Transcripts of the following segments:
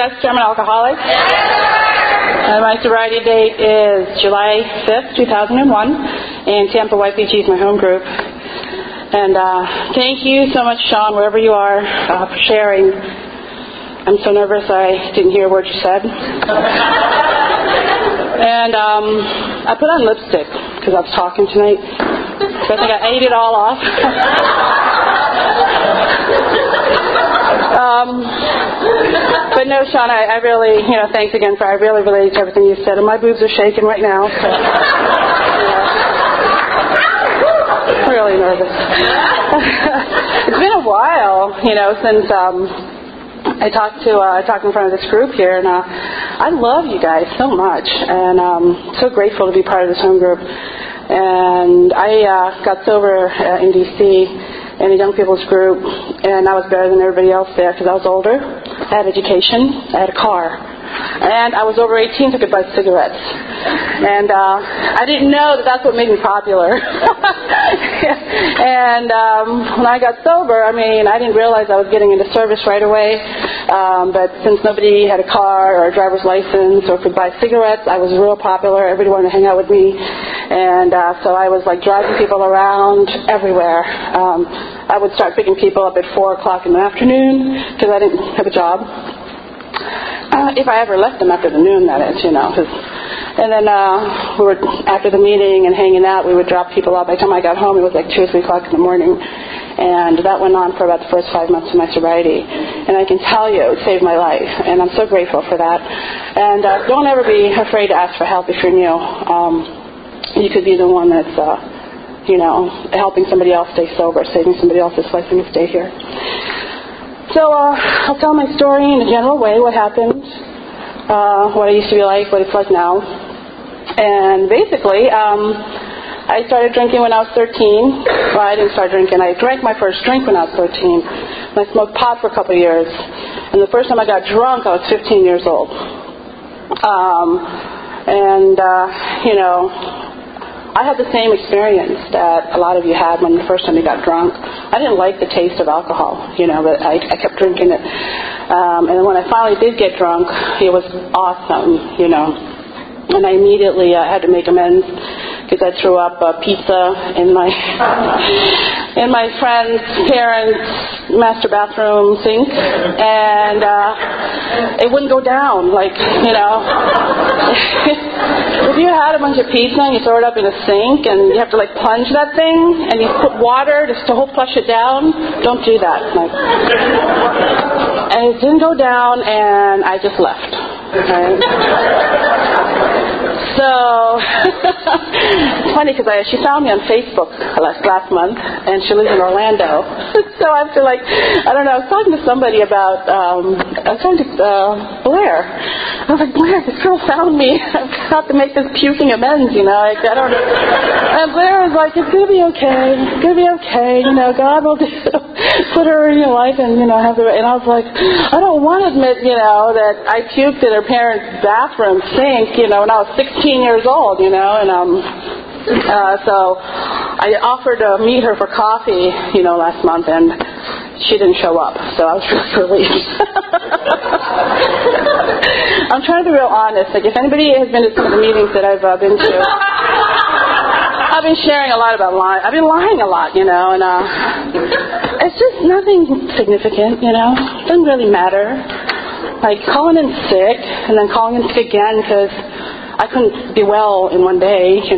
Chester. I'm an alcoholic. And my sobriety date is July 5th, 2001. And Tampa YPG is my home group. And thank you so much, Sean, wherever you are, for sharing. I'm so nervous I didn't hear a word you said. And I put on lipstick because I was talking tonight. So I think I ate it all off. But no, Sean, I really, thanks again I really related to everything you said. And my boobs are shaking right now. So, really nervous. It's been a while, since I talked in front of this group here, and I love you guys so much, and so grateful to be part of this home group. And I got sober in D.C. in a young people's group, and I was better than everybody else there because I was older. I had education. I had a car. And I was over 18, so I could buy cigarettes. And I didn't know that that's what made me popular. And when I got sober, I didn't realize I was getting into service right away. But since nobody had a car or a driver's license or could buy cigarettes, I was real popular. Everybody wanted to hang out with me. And so I was driving people around everywhere. I would start picking people up at 4 o'clock in the afternoon because I didn't have a job. If I ever left them after the noon, that is, And then we were, after the meeting and hanging out, we would drop people off. By the time I got home, it was 2 or 3 o'clock in the morning. And that went on for about the first 5 months of my sobriety. And I can tell you, it saved my life. And I'm so grateful for that. And don't ever be afraid to ask for help if you're new. You could be the one that's, helping somebody else stay sober, saving somebody else's life when you stay here. So I'll tell my story in a general way, what happened, what I used to be like, what it's like now. And basically, I started drinking when I was 13. Well, I didn't start drinking. I drank my first drink when I was 13. And I smoked pot for a couple of years. And the first time I got drunk, I was 15 years old. I had the same experience that a lot of you had when the first time you got drunk. I didn't like the taste of alcohol, but I kept drinking it. And then when I finally did get drunk, it was awesome, And I immediately had to make amends because I threw up pizza in my friend's parents' master bathroom sink, and it wouldn't go down. If you had a bunch of pizza and you throw it up in a sink and you have to plunge that thing and you put water just to flush it down, don't do that. And it didn't go down, and I just left. Okay? So, it's funny because she found me on Facebook last month, and she lives in Orlando. So I was I was talking to somebody about, I was talking to Blair. I was like, Blair, this girl found me. I've got to make this puking amends, I don't know. And Blair was like, it's going to be okay. It's going to be okay. God will put her in your life and, have her. And I was like, I don't want to admit, that I puked in her parents' bathroom sink, when I was 16 years old, and so I offered to meet her for coffee, last month, and she didn't show up, so I was really relieved. I'm trying to be real honest. If anybody has been to some of the meetings that I've been to, I've been sharing a lot about lying. I've been lying a lot, and it's just nothing significant, It doesn't really matter. Calling in sick and then calling in sick again because I couldn't be well in one day, and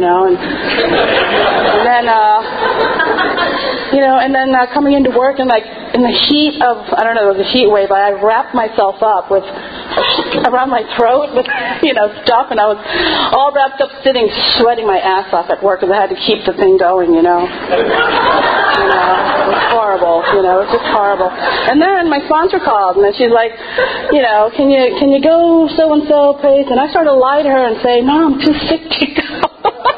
then coming into work and in the heat of, I don't know, it was a heat wave, I wrapped myself up around my throat with, stuff, and I was all wrapped up sitting, sweating my ass off at work because I had to keep the thing going, It was horrible, it was just horrible. And then my sponsor called, and then she's like, can you go so-and-so place? And I started to lie to her and say, no, I'm too sick to go.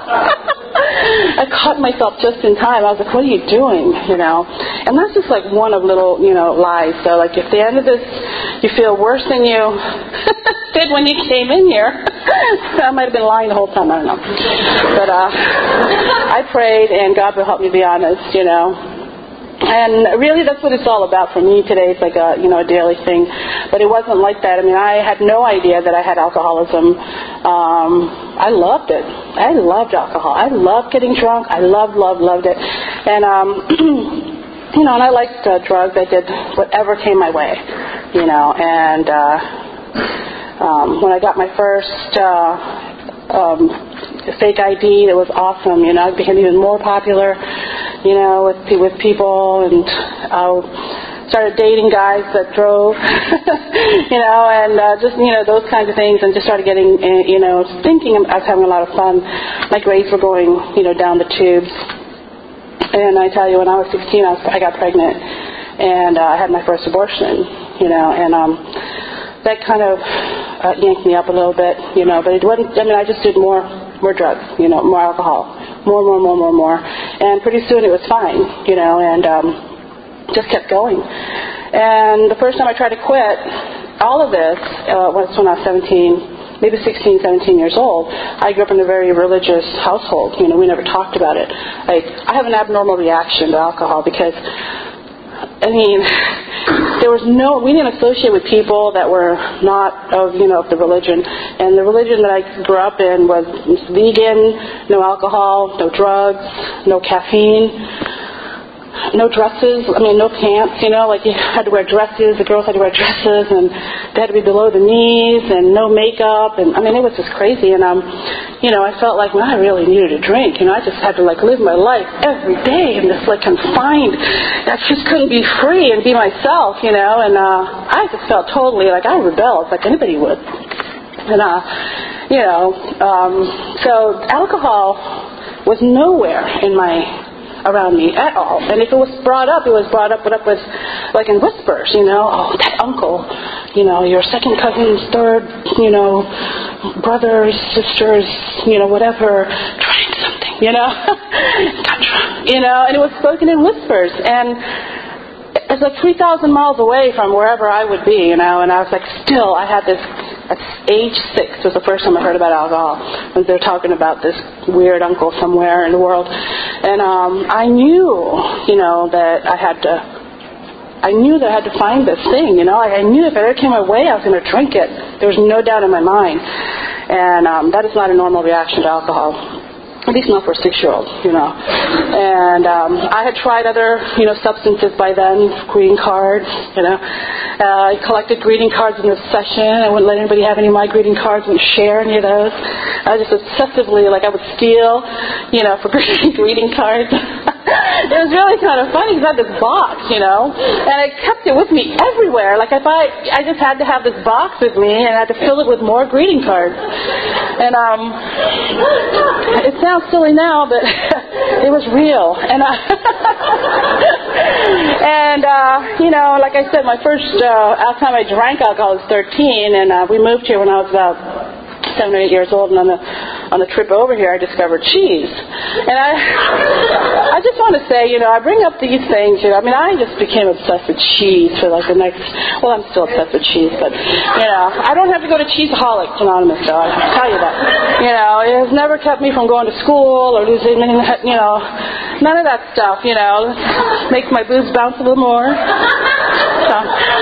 I caught myself just in time. I was like, what are you doing, And that's just one of little, lies. So if at the end of this you feel worse than you did when you came in here, I might have been lying the whole time, I don't know. But I prayed, and God will help me be honest, And really, that's what it's all about for me today. It's like a daily thing, but it wasn't like that. I mean, I had no idea that I had alcoholism. I loved it. I loved alcohol. I loved getting drunk. I loved it. And and I liked drugs. I did whatever came my way, And when I got my first fake ID, that was awesome. I became even more popular, with people, and started dating guys that drove, and just those kinds of things, and just started getting, thinking I was having a lot of fun. My grades were going, down the tubes. And I tell you, when I was 16, I got pregnant, and I had my first abortion, and that kind of yanked me up a little bit, but it wasn't, I just did more drugs, more alcohol, more, and pretty soon it was fine, and just kept going. And the first time I tried to quit all of this was when I was 17, maybe 16, 17 years old. I grew up in a very religious household. We never talked about it. Like, I have an abnormal reaction to alcohol because, we didn't associate with people that were not of the religion. And the religion that I grew up in was vegan, no alcohol, no drugs, no caffeine. No dresses, no pants, like you had to wear dresses, the girls had to wear dresses, and they had to be below the knees, and no makeup, and it was just crazy, and I felt like, I really needed a drink, I just had to live my life every day in this confined, I just couldn't be free and be myself, and I just felt totally like I rebelled like anybody would, and so alcohol was nowhere around me at all. And if it was brought up, with in whispers, oh, that uncle, your second cousin's third, brothers, sisters, whatever, drank something, got drunk, and it was spoken in whispers. And it's 3,000 miles away from wherever I would be, and I was still, I had this. At age 6 was the first time I heard about alcohol, when they were talking about this weird uncle somewhere in the world. And I knew, that I had to find this thing, I knew if it ever came my way, I was going to drink it. There was no doubt in my mind. And that is not a normal reaction to alcohol. At least not for a 6-year-old, And I had tried other, substances by then, greeting cards, I collected greeting cards in the session. I wouldn't let anybody have any of my greeting cards and share any of those. I just obsessively, I would steal, for greeting cards. It was really kind of funny because I had this box, and I kept it with me everywhere. I just had to have this box with me, and I had to fill it with more greeting cards. And it sounds silly now, but it was real. And like I said, my first time I drank alcohol was 13, and we moved here when I was about 7 or 8 years old, and on the trip over here, I discovered cheese. And I just want to say, I bring up these things, I just became obsessed with cheese for the next, I'm still obsessed with cheese, but, I don't have to go to Cheeseaholics Anonymous, though, I can tell you that. It has never kept me from going to school or losing, none of that stuff, makes my boobs bounce a little more. So,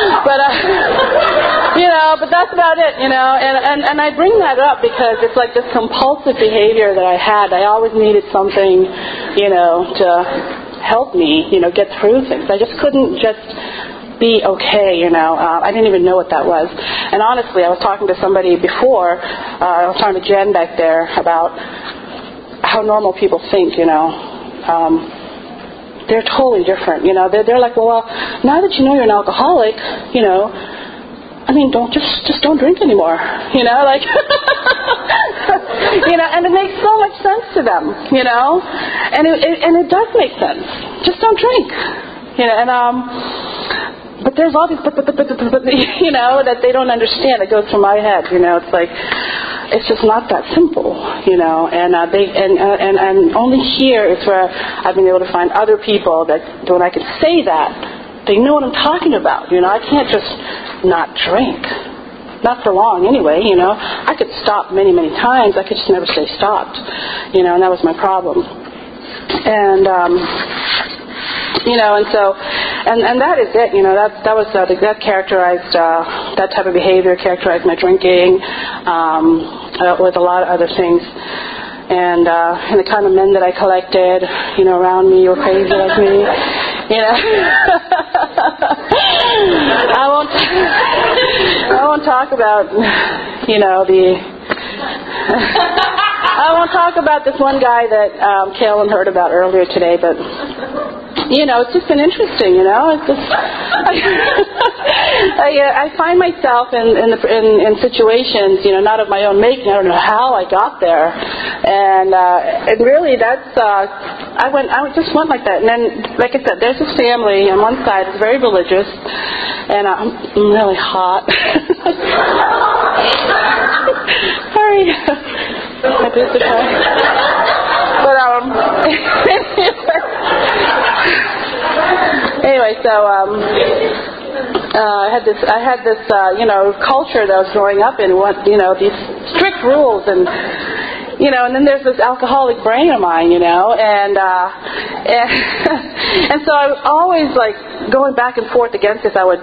but that's about it, and I bring that up because it's like this compulsive behavior that I had. I always needed something, to help me, get through things. I just couldn't just be okay, I didn't even know what that was. And honestly, I was talking to somebody before, I was talking to Jen back there about how normal people think, they're totally different, they're like, well, now that you know you're an alcoholic, don't drink anymore, and it makes so much sense to them, and it does make sense. Just don't drink, but there's all these, that they don't understand. It goes through my head, it's like, it's just not that simple, and only here is where I've been able to find other people that when I can say that, they know what I'm talking about, I can't just not drink. Not for long anyway, I could stop many, many times. I could just never stay stopped, and that was my problem. And And that is it. That characterized that type of behavior characterized my drinking, with a lot of other things. And the kind of men that I collected, around me were crazy like me. I won't talk about, I won't talk about this one guy that Kaylin heard about earlier today, but it's just been interesting. It's just I find myself in situations, not of my own making. I don't know how I got there, and really that's I just went like that. And then, like I said, there's this family on one side is very religious, and I'm really hot. Sorry, my boobs are tight. But anyway, so I had this culture that I was growing up in, these strict rules, and then there's this alcoholic brain of mine, and so I was always like going back and forth against this. I would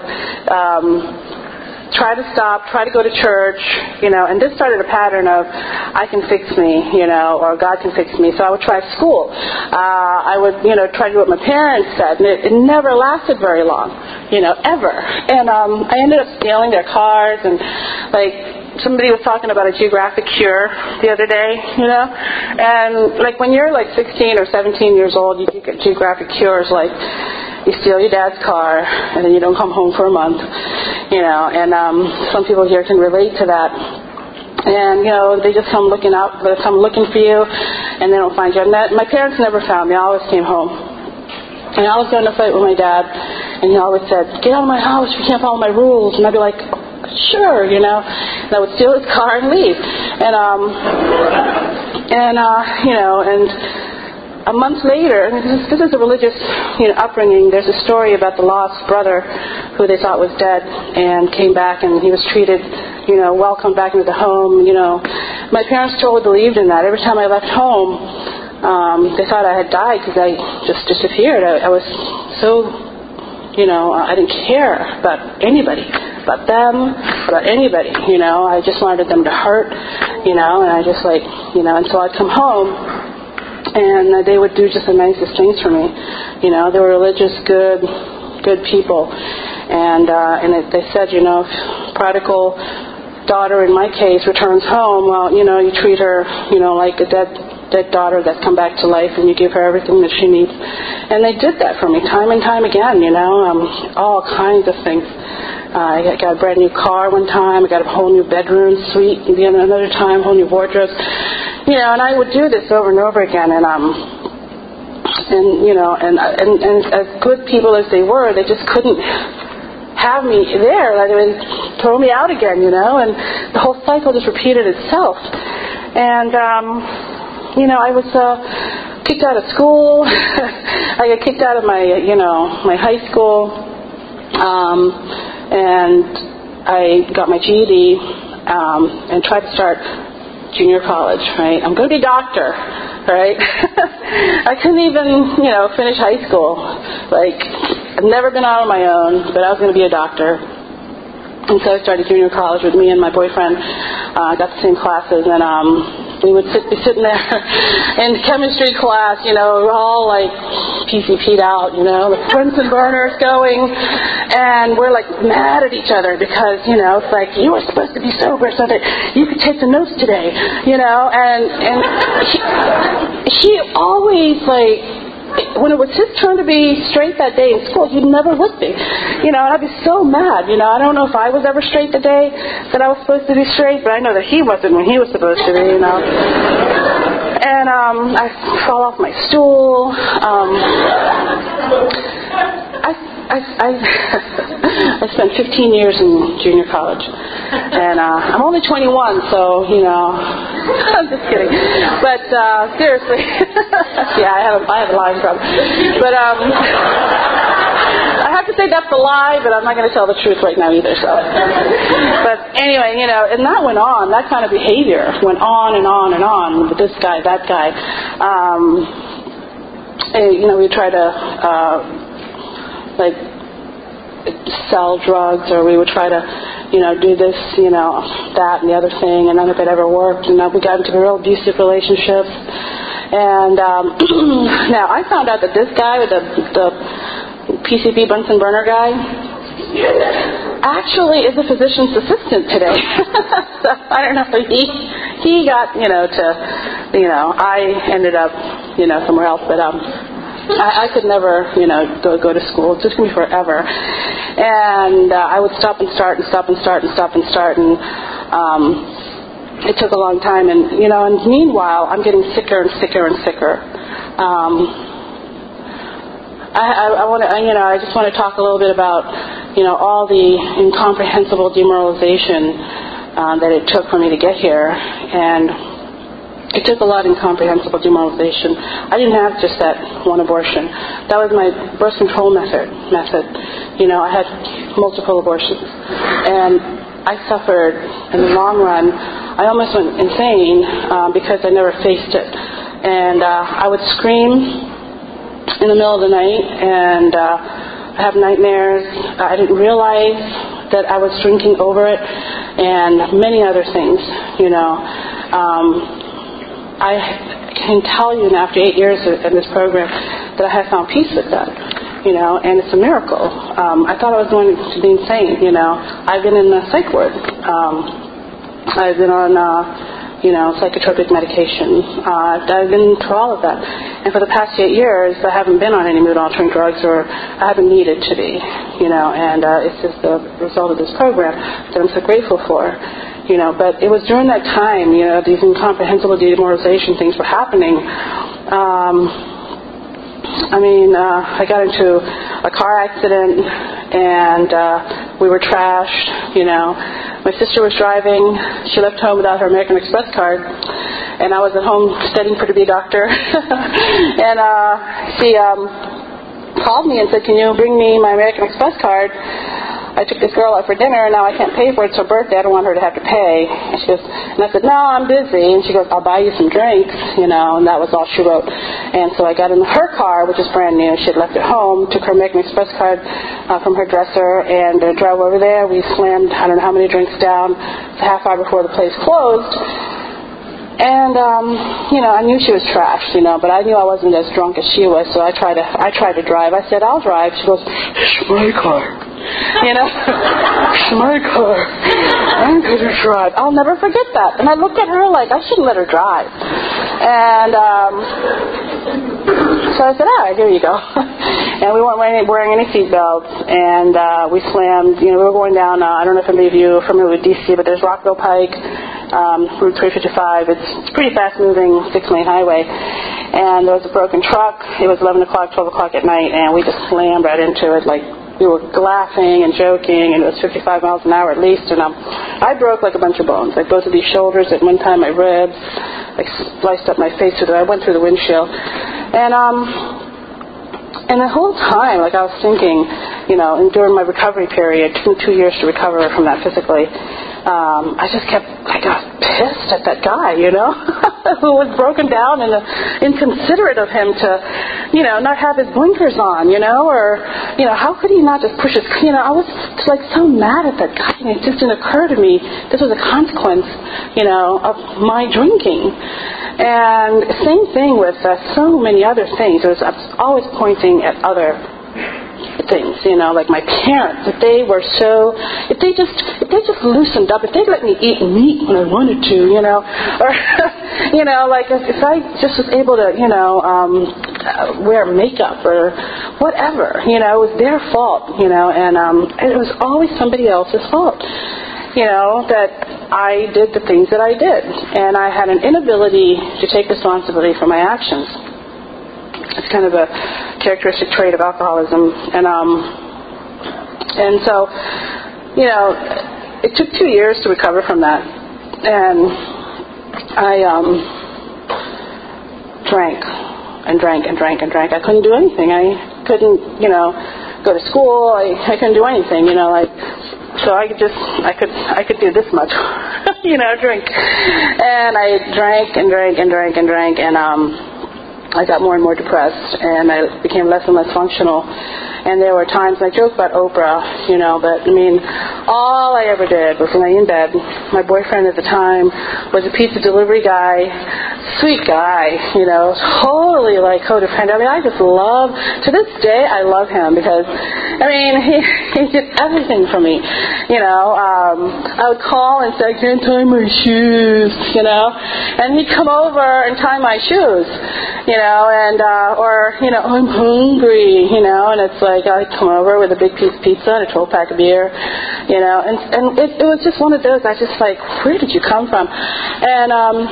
try to stop, try to go to church, and this started a pattern of I can fix me, or God can fix me. So I would try school. I would, try to do what my parents said, and it never lasted very long, ever. And I ended up stealing their cars, and somebody was talking about a geographic cure the other day, and when you're 16 or 17 years old, you get geographic cures like you steal your dad's car and then you don't come home for a month, and some people here can relate to that. And, they just come looking for you, and they don't find you. And my parents never found me. I always came home. And I was going to fight with my dad, and he always said, "Get out of my house, you can't follow my rules." And I'd be like, "Sure," and I would steal his car and leave. And a month later, and this is a religious, upbringing. There's a story about the lost brother who they thought was dead and came back, and he was treated, welcomed back into the home. My parents totally believed in that. Every time I left home, they thought I had died because I just disappeared. I was so, I didn't care about anybody, about them, about anybody. I just wanted them to hurt, and I just and so I'd come home. And they would do just the nicest things for me. They were religious, good people. And they said, if prodigal daughter, in my case, returns home, well, you treat her, like a dead daughter that's come back to life, and you give her everything that she needs. And they did that for me time and time again, all kinds of things. I got a brand new car one time. I got a whole new bedroom suite. Again, another time, whole new wardrobes. And I would do this over and over again. And as good people as they were, they just couldn't have me there. They would throw me out again, and the whole cycle just repeated itself. And I was kicked out of school. I got kicked out of my high school. And I got my GED and tried to start junior college, right? I'm going to be a doctor, right? I couldn't even, finish high school. I've never been out on my own, but I was going to be a doctor. And so I started junior college with me and my boyfriend. Got the same classes, and we would be sitting there in chemistry class, we're all PCP'd out, the Bunsen burners going, and we're mad at each other because, it's you were supposed to be sober so that you could take the notes today, and he always when it was his turn to be straight that day in school, he never would be. And I'd be so mad. I don't know if I was ever straight the day that I was supposed to be straight, but I know that he wasn't when he was supposed to be, And I fell off my stool. I spent 15 years in junior college, and I'm only 21, so I'm just kidding. But seriously, yeah, I have a lying problem. But I have to say that's a lie, but I'm not going to tell the truth right now either. So, but anyway, and that went on. That kind of behavior went on and on and on with this guy, that guy. we try to sell drugs, or we would try to do this, that and the other thing, and none of it ever worked. And we got into real abusive relationships. And now I found out that this guy, the PCP Bunsen burner guy, actually is a physician's assistant today. So I don't know if he got, I ended up, somewhere else, but I could never, go to school. It took me forever. And I would stop and start. And it took a long time. And, and meanwhile, I'm getting sicker and sicker and sicker. I just want to talk a little bit about, all the incomprehensible demoralization that it took for me to get here. And it took a lot of incomprehensible demoralization. I didn't have just that one abortion. That was my birth control method. I had multiple abortions. And I suffered in the long run. I almost went insane because I never faced it. And I would scream in the middle of the night, and I have nightmares. I didn't realize that I was drinking over it, and many other things, I can tell you now, after 8 years in this program, that I have found peace with that, and it's a miracle. I thought I was going to be insane, I've been in the psych ward. I've been on, psychotropic medication. I've been through all of that. And for the past 8 years, I haven't been on any mood-altering drugs, or I haven't needed to be, and it's just the result of this program that I'm so grateful for. But it was during that time, these incomprehensible demoralization things were happening. I got into a car accident, and we were trashed, My sister was driving. She left home without her American Express card, and I was at home studying to be a doctor. And she called me and said, "Can you bring me my American Express card? I took this girl out for dinner, and now I can't pay for it. It's her birthday. I don't want her to have to pay." And she goes, and I said, "No, I'm busy." And she goes, "I'll buy you some drinks," and that was all she wrote. And so I got in her car, which is brand new. She had left it home, took her American Express card from her dresser, and drove over there. We slammed, I don't know how many drinks down. It's a half hour before the place closed. And, I knew she was trashed, but I knew I wasn't as drunk as she was, so I tried to drive. I said, "I'll drive." She goes, "It's my car." It's my car. I'm going to drive. I'll never forget that. And I looked at her like I shouldn't let her drive. And so I said, "All right, here you go." And we weren't wearing any seatbelts, and we slammed. We were going down, I don't know if any of you are familiar with D.C., but there's Rockville Pike, Route 355. It's pretty fast-moving 6-lane highway. And there was a broken truck. It was 11 o'clock, 12 o'clock at night, and we just slammed right into it like we were laughing and joking, and it was 55 miles an hour at least. And I broke like a bunch of bones, like both of these shoulders. At one time, my ribs, like sliced up my face. I went through the windshield. And the whole time, like I was thinking, and during my recovery period, it took me 2 years to recover from that physically, I got pissed at that guy, who was broken down, and inconsiderate of him to, not have his blinkers on, or, how could he not just push his, I was like so mad at that guy, and it just didn't occur to me this was a consequence, of my drinking. And same thing with so many other things. I was always pointing at other things, like my parents. If they just loosened up, if they let me eat meat when I wanted to, or like if I just was able to, wear makeup or whatever, it was their fault, and it was always somebody else's fault. That I did the things that I did. And I had an inability to take responsibility for my actions. It's kind of a characteristic trait of alcoholism. And so, it took 2 years to recover from that. And I drank and drank and drank and drank. I couldn't do anything. I couldn't, go to school. I couldn't do anything, So I could do this much, drink. And I drank and drank and drank and drank, and I got more and more depressed, and I became less and less functional. And there were times, I joke about Oprah, but I mean, all I ever did was lay in bed. My boyfriend at the time was a pizza delivery guy, sweet guy, totally like codependent. I mean, I just love, to this day, I love him because, I mean, he did everything for me. I would call and say, I can't tie my shoes, and he'd come over and tie my shoes, I'm hungry, and it's like I'd come over with a big piece of pizza and a 12-pack of beer, and it was just one of those, I just like, where did you come from? And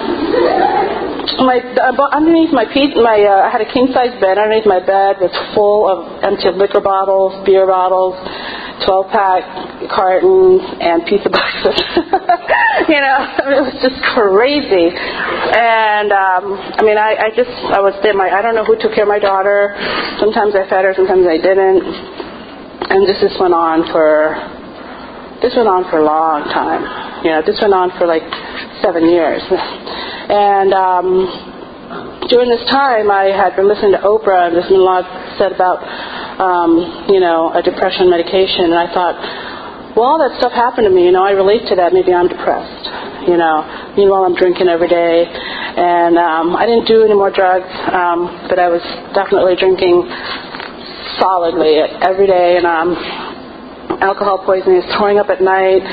underneath my I had a king-size bed. Underneath my bed was full of empty liquor bottles, beer bottles, 12-pack cartons, and pizza boxes. It was just crazy. And I was there. I don't know who took care of my daughter. Sometimes I fed her, sometimes I didn't. And this went on for a long time. This went on for like 7 years. And during this time, I had been listening to Oprah, and there's been a lot said about, a depression medication. And I thought, well, all that stuff happened to me. I relate to that. Maybe I'm depressed. Meanwhile, I'm drinking every day. And I didn't do any more drugs, but I was definitely drinking solidly every day. And alcohol poisoning, is throwing up at night.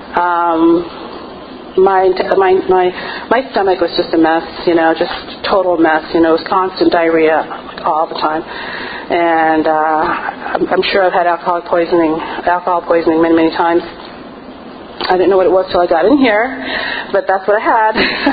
My stomach was just a mess, just total mess. It was constant diarrhea all the time. And I'm sure I've had alcohol poisoning many, many times. I didn't know what it was till I got in here, but that's what I had.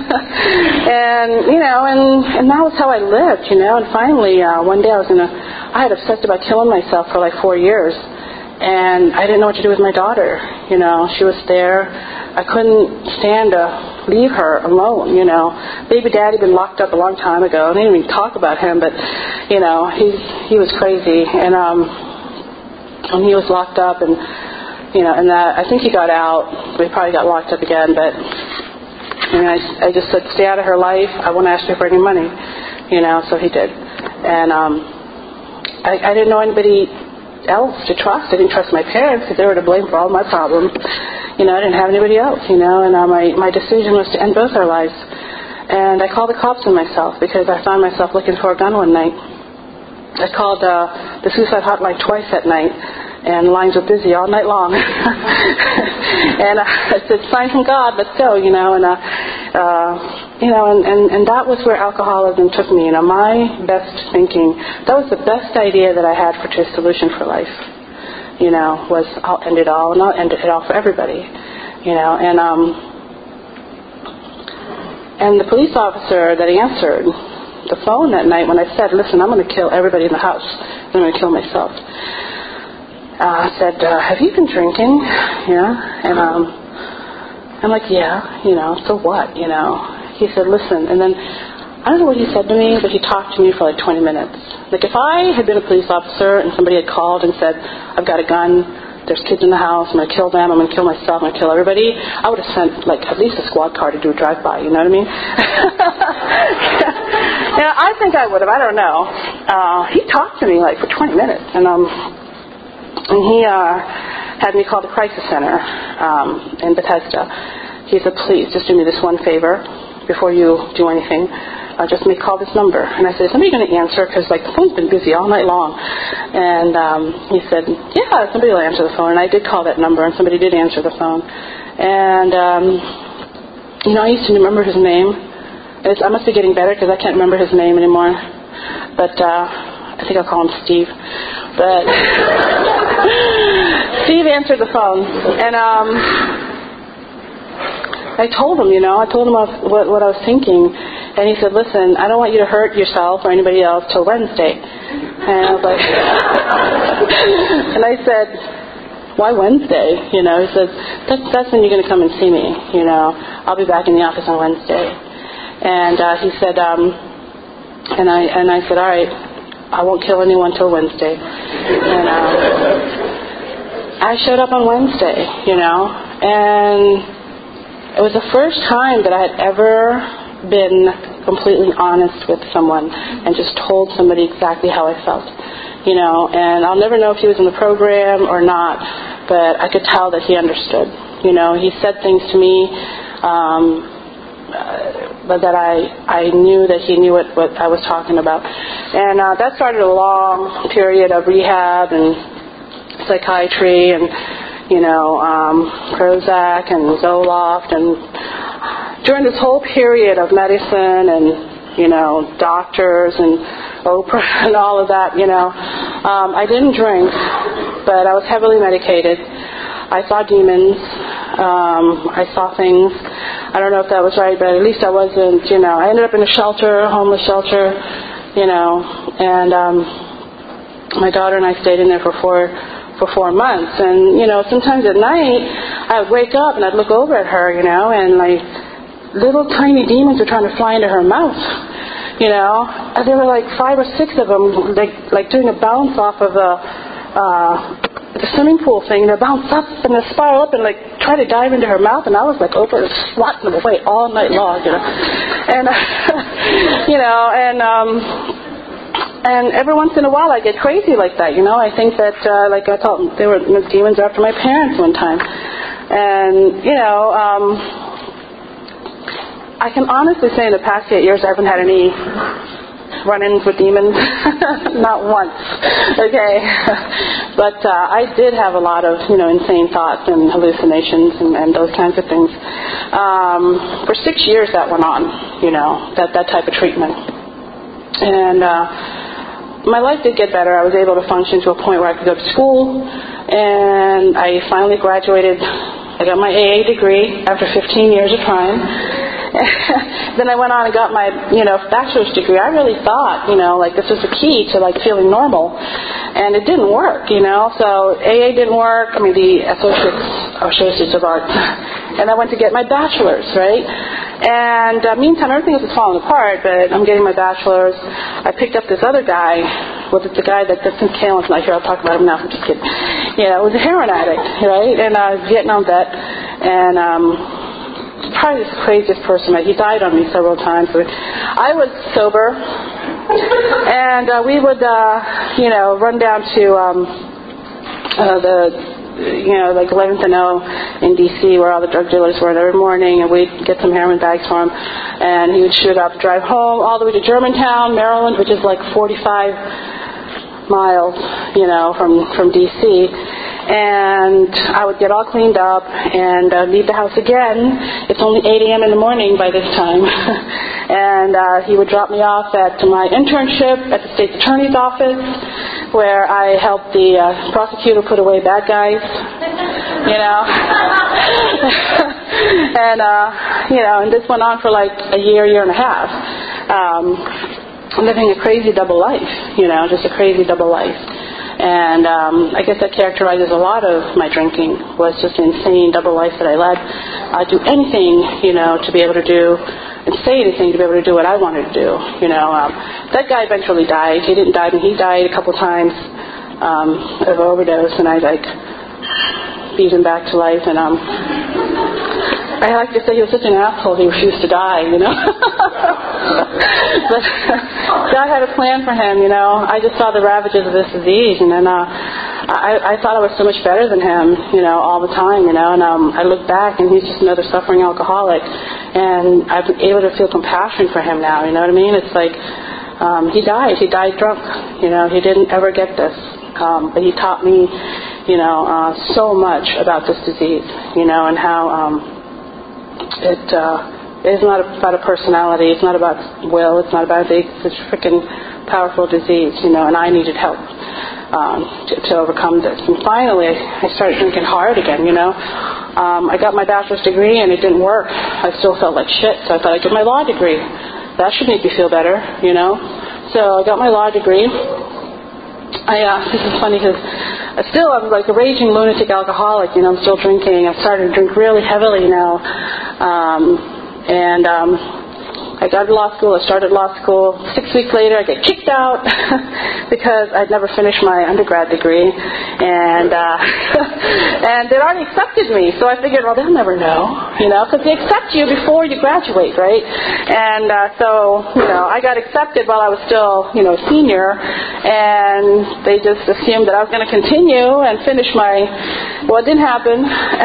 and that was how I lived, And finally, one day I had obsessed about killing myself for like 4 years. And I didn't know what to do with my daughter. She was there. I couldn't stand to leave her alone, Baby daddy had been locked up a long time ago. I didn't even talk about him, but, he was crazy. And he was locked up, and, I think he got out. We probably got locked up again, but, I just said, stay out of her life. I won't ask you for any money, so he did. And I didn't know anybody else to trust. I didn't trust my parents because they were to blame for all my problems. I didn't have anybody else, and my decision was to end both our lives. And I called the cops on myself because I found myself looking for a gun one night. I called the suicide hotline twice that night, and the lines were busy all night long. And I said, sign from God, let's go, and that was where alcoholism took me. My best thinking, that was the best idea that I had for a solution for life. Was I'll end it all, and I'll end it all for everybody. And the police officer that answered the phone that night when I said, listen, I'm going to kill everybody in the house. I'm going to kill myself. Said, have you been drinking? And I'm like, yeah, so what, He said, listen, and then I don't know what he said to me, but he talked to me for like 20 minutes. Like if I had been a police officer and somebody had called and said, I've got a gun, there's kids in the house, I'm going to kill them, I'm going to kill myself, I'm going to kill everybody, I would have sent like at least a squad car to do a drive-by, you know what I mean? I think I would have, I don't know. He talked to me like for 20 minutes, and he had me call the crisis center in Bethesda. He said, please, just do me this one favor before you do anything. Just call this number. And I said, is somebody going to answer? Because the phone's been busy all night long. And he said, yeah, somebody will answer the phone. And I did call that number, and somebody did answer the phone. And, I used to remember his name. I must be getting better because I can't remember his name anymore. But I think I'll call him Steve. But Steve answered the phone. And I told him, what I was thinking. And he said, listen, I don't want you to hurt yourself or anybody else till Wednesday. And I was like, and I said, why Wednesday? He said, that's when you're going to come and see me. I'll be back in the office on Wednesday. And he said, and I said, all right, I won't kill anyone till Wednesday. And I showed up on Wednesday, and it was the first time that I had ever been completely honest with someone and just told somebody exactly how I felt. And I'll never know if he was in the program or not, but I could tell that he understood. He said things to me but that I knew that he knew what I was talking about. And that started a long period of rehab and psychiatry and, Prozac and Zoloft. And during this whole period of medicine and, doctors and Oprah and all of that, I didn't drink, but I was heavily medicated. I saw demons. I saw things. I don't know if that was right, but at least I wasn't, I ended up in a shelter, homeless shelter, and my daughter and I stayed in there for four months. And, sometimes at night I would wake up and I'd look over at her, and like little tiny demons were trying to fly into her mouth, and there were like 5 or 6 of them, like doing a bounce off of the swimming pool thing, and they bounce up and they spiral up and like try to dive into her mouth, and I was like Oprah swatting them away all night long, and and every once in a while I get crazy like that, I think that like I thought they were demons after my parents one time, and I can honestly say in the past 8 years I haven't had any run-ins with demons, not once, okay, but I did have a lot of, insane thoughts and hallucinations and those kinds of things. For 6 years that went on, that type of treatment, and my life did get better. I was able to function to a point where I could go to school, and I finally graduated. I got my AA degree after 15 years of trying. Then I went on and got my, bachelor's degree. I really thought, like this was the key to like feeling normal, and it didn't work, So AA didn't work. I mean, the Associates of Arts, and I went to get my bachelor's, right? And meantime, everything was falling apart. But I'm getting my bachelor's. I picked up this other guy. Well, it's the guy that since Kalen's not here, I'll talk about him now. I'm just kidding. It was a heroin addict, right? And Vietnam vet, and probably the craziest person. He died on me several times. But I was sober, and we would, run down to like 11th and O in D.C. where all the drug dealers were every morning, and we'd get some heroin bags for him, and he would shoot up, drive home all the way to Germantown, Maryland, which is like 45 miles, from D.C., and I would get all cleaned up and leave the house again. It's only 8 a.m. in the morning by this time. And he would drop me off at my internship at the state's attorney's office, where I helped the prosecutor put away bad guys, and this went on for like a year and a half. Living a crazy double life, just a crazy double life. And I guess that characterizes a lot of my drinking, was just an insane double life that I led. I'd do anything, to be able to do, and say anything to be able to do what I wanted to do. That guy eventually died. He didn't die, and he died a couple times of overdose, and I beat him back to life. And I like to say he was such an asshole, he refused to die, But God had a plan for him, I just saw the ravages of this disease, and then I thought I was so much better than him, all the time, and I look back, and he's just another suffering alcoholic, and I've been able to feel compassion for him now, you know what I mean? It's like he died drunk, he didn't ever get this, but he taught me, so much about this disease, and how it is not about a personality. It's not about will. It's not about it's a freaking powerful disease, and I needed help to overcome this. And finally, I started drinking hard again, I got my bachelor's degree, and it didn't work. I still felt like shit, so I thought I'd get my law degree. That should make me feel better, So I got my law degree. This is funny because still I'm like a raging lunatic alcoholic, I'm still drinking. I've started to drink really heavily now. I I got to law school. I started law school. 6 weeks later, I get kicked out because I'd never finished my undergrad degree, and and they'd already accepted me. So I figured, well, they'll never know, because they accept you before you graduate, right? And so I got accepted while I was still a senior, and they just assumed that I was going to continue and finish my. Well, it didn't happen.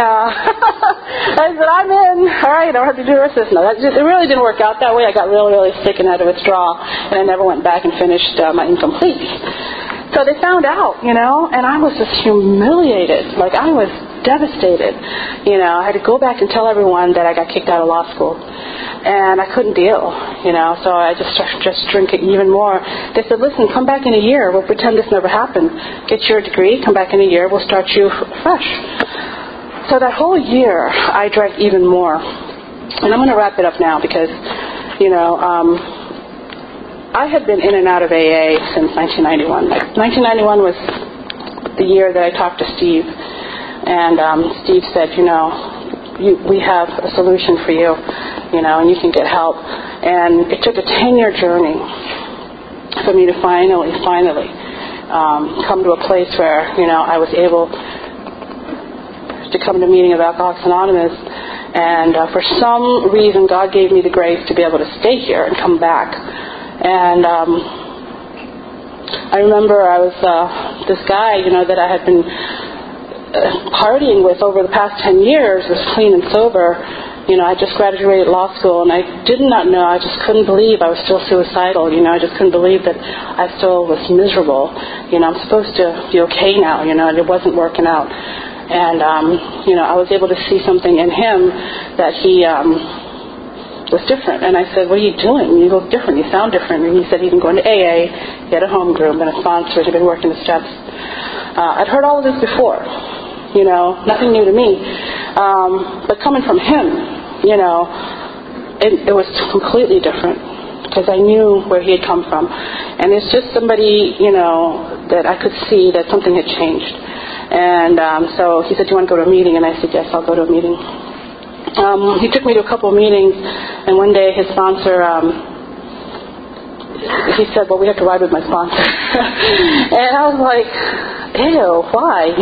I said, I'm in. All right, I don't have to do the rest of this. No, it really didn't work out that way. I got really, really sick and had to withdraw, and I never went back and finished my incompletes. So they found out, and I was just humiliated. Like, I was devastated. I had to go back and tell everyone that I got kicked out of law school. And I couldn't deal, so I just drink it even more. They said, listen, come back in a year. We'll pretend this never happened. Get your degree, come back in a year. We'll start you fresh. So that whole year, I drank even more. And I'm going to wrap it up now because, I had been in and out of AA since 1991. 1991 was the year that I talked to Steve. And Steve said, we have a solution for you, and you can get help. And it took a 10-year journey for me to finally come to a place where, I was able to come to a meeting of Alcoholics Anonymous. And for some reason, God gave me the grace to be able to stay here and come back. And I remember I was this guy, that I had been partying with over the past 10 years, was clean and sober. I just graduated law school, and I did not know. I just couldn't believe I was still suicidal. I just couldn't believe that I still was miserable. I'm supposed to be okay now, and it wasn't working out. And, I was able to see something in him that he was different. And I said, what are you doing? You look different. You sound different. And he said he'd been going to AA. He had a home group, been a sponsor. He'd been working the steps. I'd heard all of this before. Nothing new to me. But coming from him, it was completely different because I knew where he had come from. And it's just somebody, that I could see that something had changed. And so he said, do you want to go to a meeting? And I said, yes, I'll go to a meeting. He took me to a couple of meetings, and one day his sponsor, he said, well, we have to ride with my sponsor. And I was like, ew, why,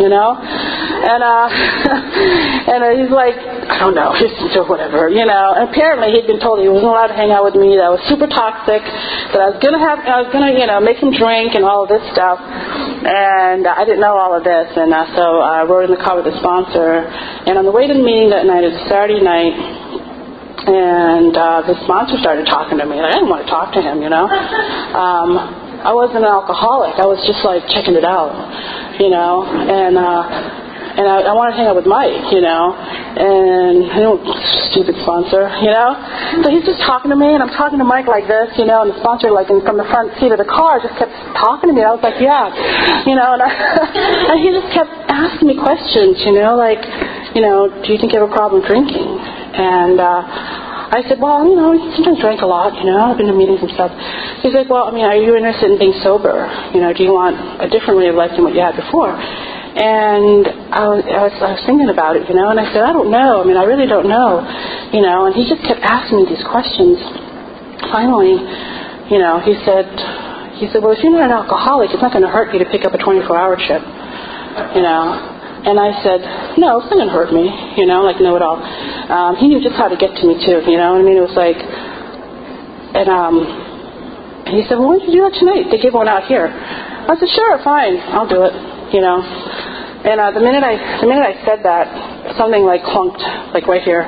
And he's like, I don't know, just whatever, And apparently he'd been told he wasn't allowed to hang out with me, that I was super toxic, that I was gonna make him drink and all of this stuff. And I didn't know all of this, and so I rode in the car with the sponsor. And on the way to the meeting that night, it was a Saturday night, and the sponsor started talking to me. Like, I didn't want to talk to him, I wasn't an alcoholic. I was just like checking it out, and I wanted to hang out with Mike, and stupid sponsor, So he's just talking to me, and I'm talking to Mike like this, and the sponsor, like from the front seat of the car, just kept talking to me. And I was like, yeah, and he just kept asking me questions, like, do you think you have a problem drinking? And I said, well, you sometimes drink a lot, I've been to meetings and stuff. He's like, well, are you interested in being sober? Do you want a different way of life than what you had before? And I was thinking about it, and I said, I don't know. I really don't know, and he just kept asking me these questions. Finally, he said, well, if you're not an alcoholic, it's not going to hurt you to pick up a 24-hour shift, And I said, no, it's not going to hurt me, like know-it-all. He knew just how to get to me, too, It was like, and he said, well, why don't you do that tonight? They gave one out here. I said, sure, fine, I'll do it, And the minute I said that, something like clunked, like right here,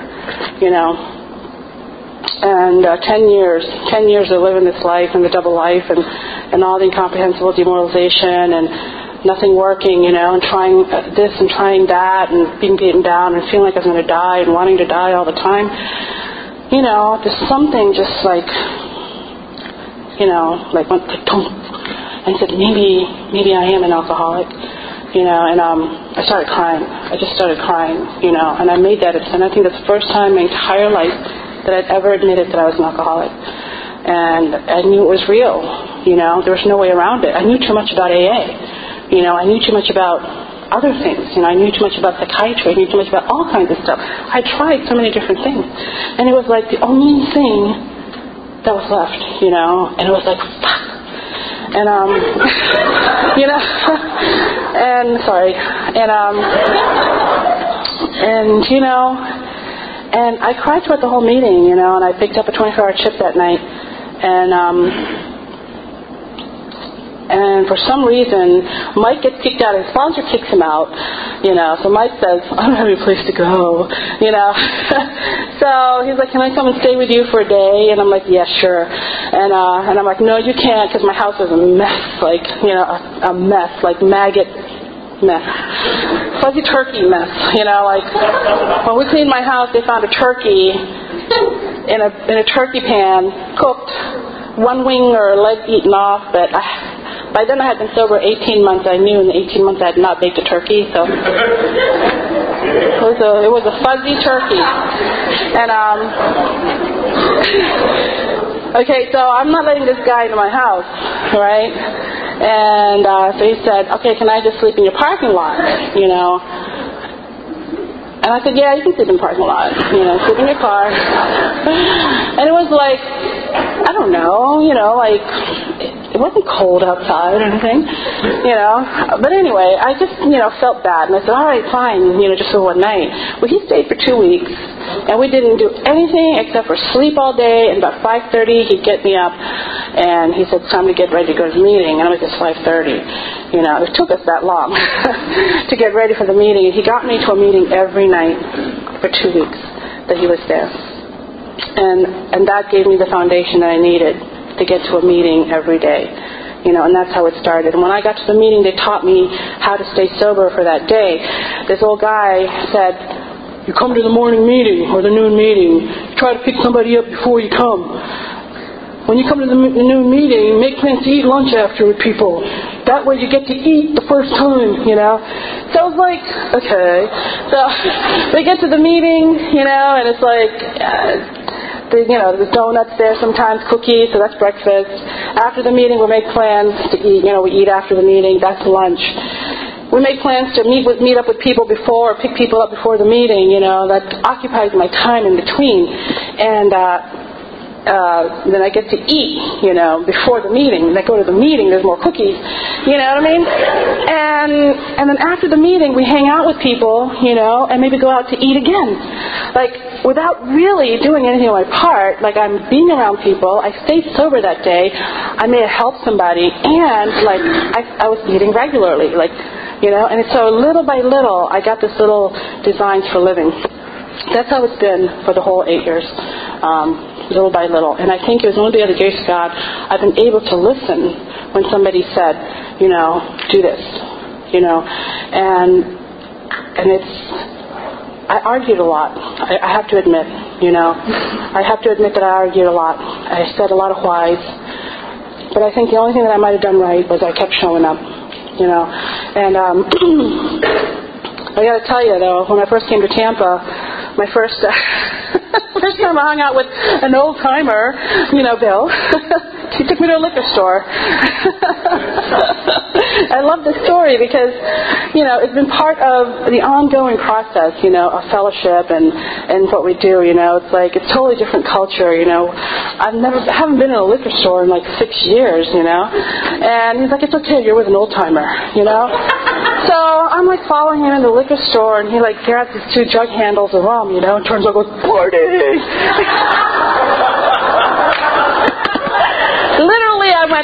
And 10 years of living this life and the double life and all the incomprehensible demoralization and nothing working, and trying this and trying that and being beaten down and feeling like I was going to die and wanting to die all the time. There's something just like, like went boom. And I said, maybe I am an alcoholic, and I started crying. I just started crying, and I made that, and I think that's the first time in my entire life that I'd ever admitted that I was an alcoholic. And I knew it was real, there was no way around it. I knew too much about AA. I knew too much about other things. I knew too much about psychiatry. I knew too much about all kinds of stuff. I tried so many different things. And it was like the only thing that was left, and it was like, fuck. And, and I cried throughout the whole meeting, and I picked up a 24-hour chip that night, and for some reason, Mike gets kicked out. His sponsor kicks him out, So Mike says, I don't have any place to go, So he's like, can I come and stay with you for a day? And I'm like, yeah, sure. And I'm like, no, you can't, because my house is a mess, like, a mess, like maggot mess. Fuzzy turkey mess, like when we cleaned my house, they found a turkey in a turkey pan, cooked, one wing or leg eaten off, but by then I had been sober 18 months. I knew in the 18 months I had not baked a turkey, so it was a fuzzy turkey. And okay, so I'm not letting this guy into my house, right? And so he said, okay, can I just sleep in your parking lot, And I said, yeah, you can sleep in the parking lot, sleep in your car. And it was like, I don't know, like, it wasn't cold outside or anything, But anyway, I just, felt bad. And I said, all right, fine, just for one night. Well, he stayed for 2 weeks, and we didn't do anything except for sleep all day. And about 5:30, he'd get me up, and he said, it's time to get ready to go to the meeting. And I'm like, it's 5:30. It took us that long to get ready for the meeting. And he got me to a meeting every night for 2 weeks that he was there. And that gave me the foundation that I needed to get to a meeting every day, and that's how it started. And when I got to the meeting, they taught me how to stay sober for that day. This old guy said, you come to the morning meeting or the noon meeting, you try to pick somebody up before you come. When you come to the noon meeting, make plans to eat lunch after with people. That way you get to eat the first time, So I was like, okay. So we get to the meeting, and it's like, there's donuts there sometimes, cookies, so that's breakfast. After the meeting, we make plans to eat. We eat after the meeting. That's lunch. We make plans to meet up with people before, or pick people up before the meeting. That occupies my time in between, and then I get to eat, before the meeting. And I go to the meeting, there's more cookies, you know what I mean? And then after the meeting, we hang out with people, and maybe go out to eat again. Like, without really doing anything on my part, like I'm being around people, I stayed sober that day, I may have helped somebody, and like I was eating regularly, like, and so little by little, I got this little designs for living. That's how it's been for the whole 8 years, little by little. And I think it was only by the grace of God I've been able to listen when somebody said, do this, and it's, I argued a lot. I have to admit, I have to admit that I argued a lot. I said a lot of whys. But I think the only thing that I might have done right was I kept showing up, And I got to tell you, though, when I first came to Tampa, my first time I hung out with an old-timer, Bill. He took me to a liquor store. I love this story because, it's been part of the ongoing process, of fellowship and what we do, It's like, it's totally different culture, I haven't been in a liquor store in like 6 years, And he's like, it's okay, you're with an old-timer, So I'm like following him in the liquor store, and he like grabs these 2 jug handles of rum, and turns around and goes, party! Literally, I went,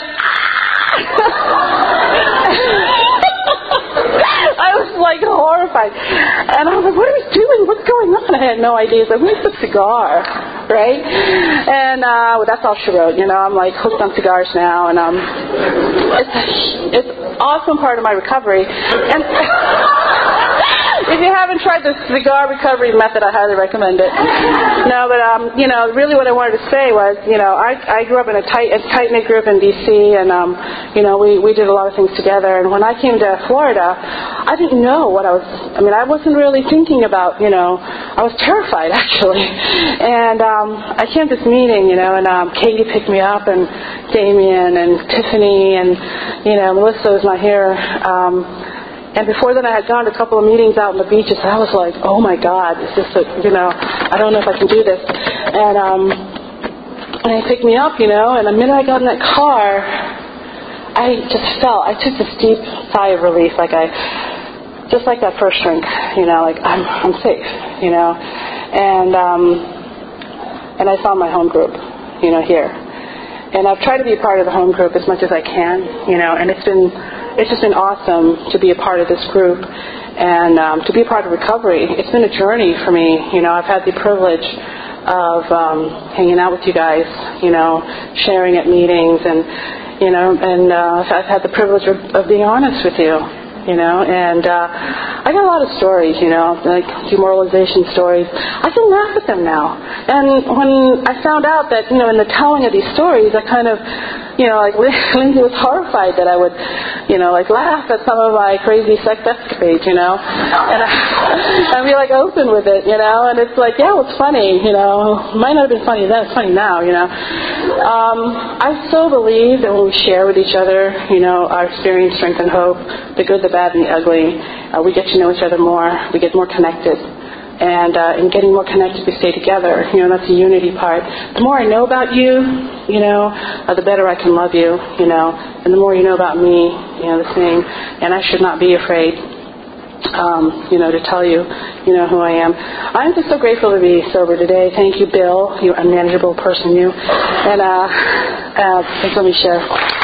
I was like horrified. And I was like, what are we doing? What's going on? I had no idea. He's like, where's the cigar? Right? And that's all she wrote. I'm like hooked on cigars now. And it's an awesome part of my recovery. And if you haven't tried the cigar recovery method, I highly recommend it. No, but really what I wanted to say was, I grew up in a tight-knit group in D.C., and we did a lot of things together. And when I came to Florida, I didn't know what I wasn't really thinking about. I was terrified actually. And I came to this meeting, and Katie picked me up, and Damien and Tiffany, and Melissa was not here. And before then, I had gone to a couple of meetings out on the beaches, and I was like, oh, my God, this is, I don't know if I can do this. And And he picked me up, and the minute I got in that car, I took this deep sigh of relief, just like that first drink, like I'm safe, and I found my home group, here. And I've tried to be a part of the home group as much as I can, and it's just been awesome to be a part of this group and to be a part of recovery. It's been a journey for me. I've had the privilege of hanging out with you guys, sharing at meetings, and I've had the privilege of being honest with you, and I got a lot of stories, like demoralization stories. I can laugh at them now. And when I found out that, in the telling of these stories, I kind of, Lindsay was horrified that I would, laugh at some of my crazy sex escapades, and I'd be open with it, and it's like, yeah, well, it's funny, might not have been funny then, it's funny now, I so believe that when we share with each other, our experience, strength, and hope, the good, the bad, and the ugly, we get to know each other more, we get more connected. And in getting more connected, we stay together. That's the unity part. The more I know about you, the better I can love you, and the more you know about me, the same. And I should not be afraid, to tell you, who I am. I'm just so grateful to be sober today. Thank you, Bill, you unmanageable person, you. And thanks for letting me share.